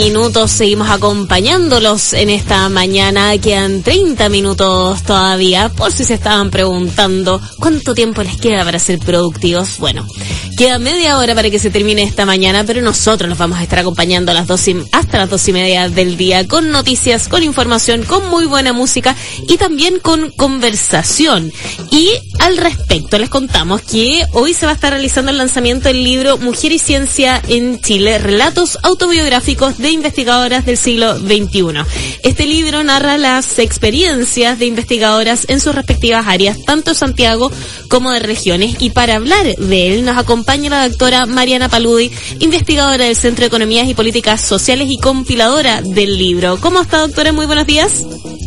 Minutos, seguimos acompañándolos en esta mañana. Quedan 30 minutos todavía, por si se estaban preguntando cuánto tiempo les queda para ser productivos. Bueno, queda media hora para que se termine esta mañana, pero nosotros los vamos a estar acompañando hasta las 2:30 del día, con noticias, con información, con muy buena música y también con conversación. Y al respecto les contamos que hoy se va a estar realizando el lanzamiento del libro Mujer y Ciencia en Chile, relatos autobiográficos de investigadoras del siglo XXI. Este libro narra las experiencias de investigadoras en sus respectivas áreas, tanto de Santiago como de regiones, y para hablar de él nos acompaña la doctora Mariana Paludi, investigadora del Centro de Economías y Políticas Sociales y compiladora del libro. ¿Cómo está, doctora? Muy buenos días.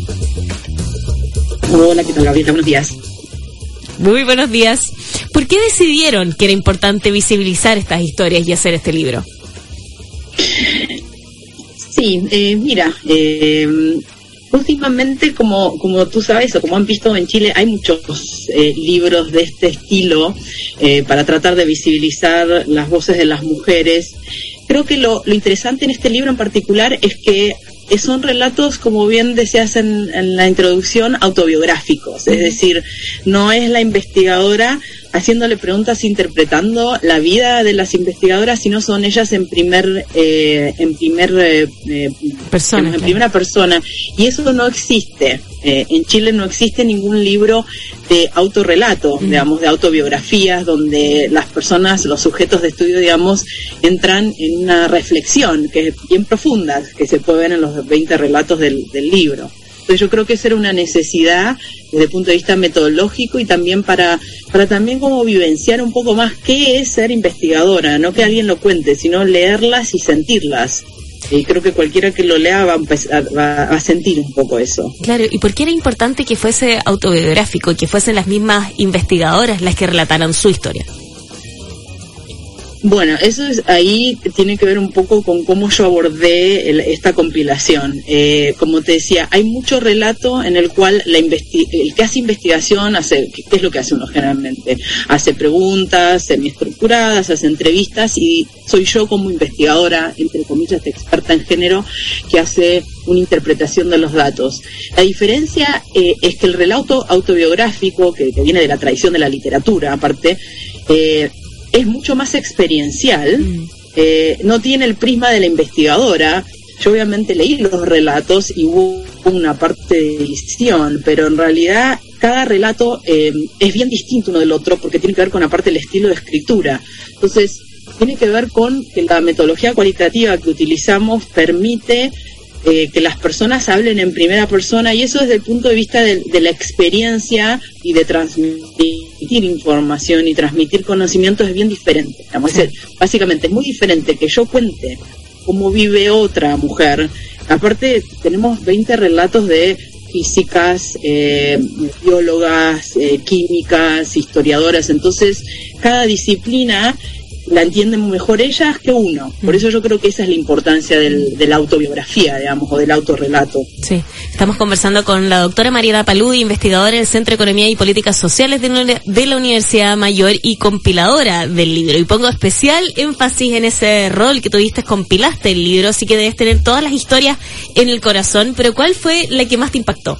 Hola, ¿qué tal, Gabriela? Buenos días. Muy buenos días. ¿Por qué decidieron que era importante visibilizar estas historias y hacer este libro? Sí, mira, últimamente, como tú sabes, o como han visto en Chile, hay muchos libros de este estilo para tratar de visibilizar las voces de las mujeres. Creo que lo interesante en este libro en particular es que son relatos, como bien decías en la introducción, autobiográficos. Es decir, no es la investigadora haciéndole preguntas, interpretando la vida de las investigadoras, sino son ellas en primera persona. Y eso no existe. En Chile no existe ningún libro de autorrelato, digamos, de autobiografías, donde las personas, los sujetos de estudio, digamos, entran en una reflexión que es bien profunda, que se puede ver en los 20 relatos del libro. Entonces yo creo que esa era una necesidad desde el punto de vista metodológico y también para también como vivenciar un poco más qué es ser investigadora, no que alguien lo cuente, sino leerlas y sentirlas. Y creo que cualquiera que lo lea va a sentir un poco eso. Claro, ¿y por qué era importante que fuese autobiográfico y que fuesen las mismas investigadoras las que relataran su historia? Bueno, ahí tiene que ver un poco con cómo yo abordé esta compilación. Como te decía, hay mucho relato en el cual el que hace investigación ¿qué es lo que hace uno generalmente? Hace preguntas semiestructuradas, hace entrevistas, y soy yo como investigadora, entre comillas, experta en género, que hace una interpretación de los datos. La diferencia es que el relato autobiográfico, que viene de la tradición de la literatura, aparte, es mucho más experiencial, no tiene el prisma de la investigadora. Yo obviamente leí los relatos y hubo una parte de edición, pero en realidad cada relato es bien distinto uno del otro porque tiene que ver con la parte del estilo de escritura. Entonces, tiene que ver con que la metodología cualitativa que utilizamos permite que las personas hablen en primera persona, y eso desde el punto de vista de la experiencia y de transmitir información y transmitir conocimiento es bien diferente. Digamos, básicamente es muy diferente que yo cuente cómo vive otra mujer. Aparte tenemos 20 relatos de físicas, biólogas, químicas, historiadoras, entonces cada disciplina la entienden mejor ellas que uno. Por eso yo creo que esa es la importancia de la autobiografía, digamos, o del autorrelato. Sí, estamos conversando con la doctora Mariana Paludi, investigadora del Centro de Economía y Políticas Sociales de la Universidad Mayor y compiladora del libro. Y pongo especial énfasis en ese rol que tuviste, compilaste el libro, así que debes tener todas las historias en el corazón. Pero ¿cuál fue la que más te impactó?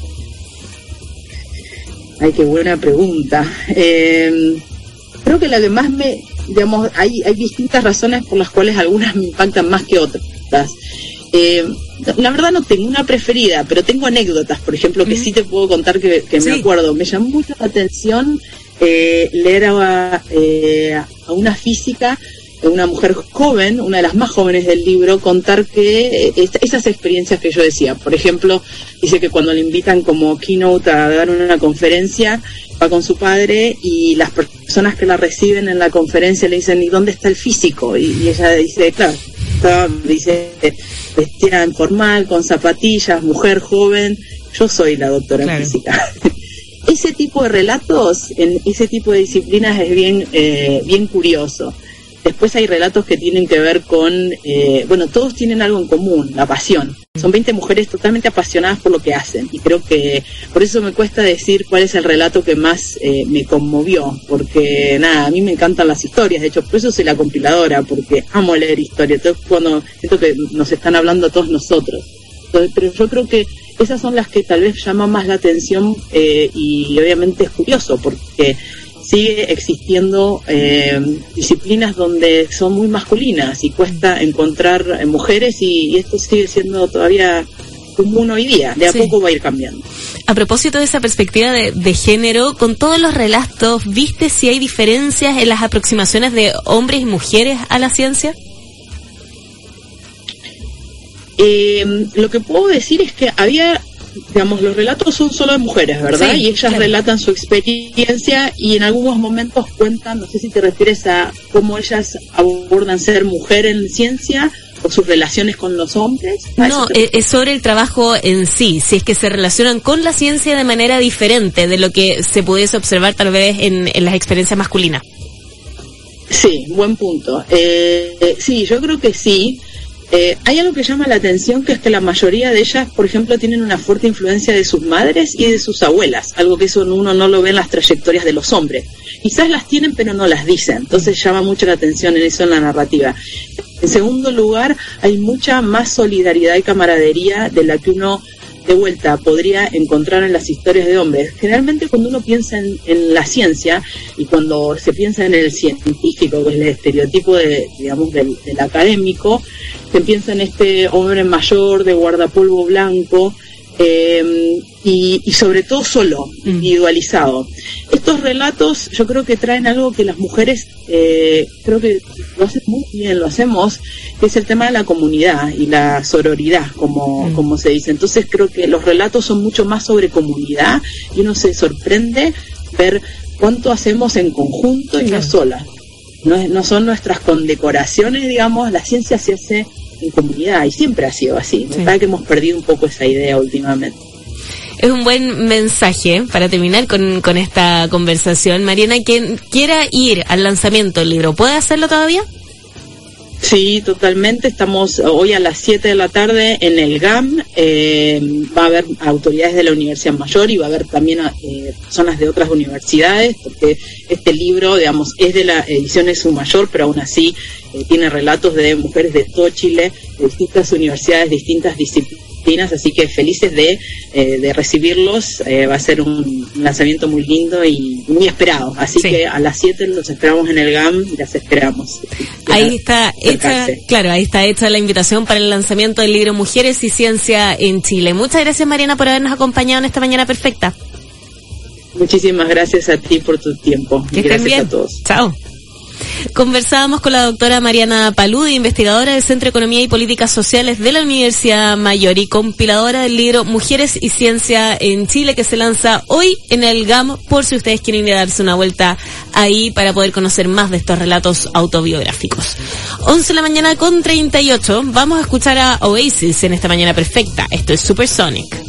Ay, qué buena pregunta. Creo que la que más digamos, hay distintas razones por las cuales algunas me impactan más que otras. La verdad no tengo una preferida, pero tengo anécdotas, por ejemplo, que sí te puedo contar que sí. Me acuerdo. Me llamó mucho la atención leer a una física, una mujer joven, una de las más jóvenes del libro, contar que esas experiencias que yo decía. Por ejemplo, dice que cuando le invitan como keynote a dar una conferencia, va con su padre y las personas que la reciben en la conferencia le dicen, ¿y dónde está el físico? Y ella dice, claro, dice, vestida informal, con zapatillas, mujer joven, yo soy la doctora en física. Ese tipo de relatos, en ese tipo de disciplinas es bien curioso. Después hay relatos que tienen que ver con, todos tienen algo en común, la pasión. Son 20 mujeres totalmente apasionadas por lo que hacen, y creo que por eso me cuesta decir cuál es el relato que más me conmovió, porque a mí me encantan las historias, de hecho por eso soy la compiladora, porque amo leer historias. Entonces cuando siento que nos están hablando a todos nosotros. Entonces, pero yo creo que esas son las que tal vez llaman más la atención, y obviamente es curioso porque sigue existiendo disciplinas donde son muy masculinas y cuesta encontrar mujeres, y esto sigue siendo todavía común hoy día. De a poco va a ir cambiando. A propósito de esa perspectiva de género, con todos los relatos, ¿viste si hay diferencias en las aproximaciones de hombres y mujeres a la ciencia? Lo que puedo decir es que había, los relatos son solo de mujeres, ¿verdad? Sí, y ellas relatan su experiencia, y en algunos momentos cuentan, no sé si te refieres a cómo ellas abordan ser mujer en ciencia o sus relaciones con los hombres. No, es sobre el trabajo en sí, si es que se relacionan con la ciencia de manera diferente de lo que se pudiese observar tal vez en las experiencias masculinas. Sí, buen punto. Sí, yo creo que sí. Hay algo que llama la atención, que es que la mayoría de ellas, por ejemplo, tienen una fuerte influencia de sus madres y de sus abuelas, algo que eso uno no lo ve en las trayectorias de los hombres. Quizás las tienen, pero no las dicen, entonces llama mucho la atención en eso, en la narrativa. En segundo lugar, hay mucha más solidaridad y camaradería de la que uno, de vuelta, podría encontrar en las historias de hombres. Generalmente cuando uno piensa en la ciencia, y cuando se piensa en el científico, que es el estereotipo del académico, se piensa en este hombre mayor de guardapolvo blanco, y sobre todo solo, individualizado. Estos relatos yo creo que traen algo que las mujeres creo que lo hacen muy bien, lo hacemos, que es el tema de la comunidad y la sororidad, como se dice. Entonces creo que los relatos son mucho más sobre comunidad, y uno se sorprende ver cuánto hacemos en conjunto y no sola. No son nuestras condecoraciones, digamos, la ciencia se hace en comunidad, y siempre ha sido así. Me parece que hemos perdido un poco esa idea últimamente. Es un buen mensaje para terminar con esta conversación. Mariana, quien quiera ir al lanzamiento del libro, ¿puede hacerlo todavía? Sí, totalmente. Estamos hoy a las 7 de la tarde en el GAM. Va a haber autoridades de la Universidad Mayor, y va a haber también personas de otras universidades, porque este libro, digamos, es de la edición Mayor, pero aún así tiene relatos de mujeres de todo Chile, de distintas universidades, distintas disciplinas, así que felices de recibirlos. Va a ser un lanzamiento muy lindo y muy esperado, así que a las 7 los esperamos en el GAM, y las esperamos. Ahí está hecha la invitación para el lanzamiento del libro Mujeres y Ciencia en Chile. Muchas gracias, Mariana, por habernos acompañado en esta mañana perfecta. Muchísimas gracias a ti por tu tiempo. Que estén bien. A todos. Chao. Conversábamos con la doctora Mariana Paludi, investigadora del Centro de Economía y Políticas Sociales de la Universidad Mayor y compiladora del libro Mujeres y Ciencia en Chile, que se lanza hoy en el GAM, por si ustedes quieren ir a darse una vuelta ahí para poder conocer más de estos relatos autobiográficos. 11:38 a.m. Vamos a escuchar a Oasis en esta mañana perfecta. Esto es Supersonic.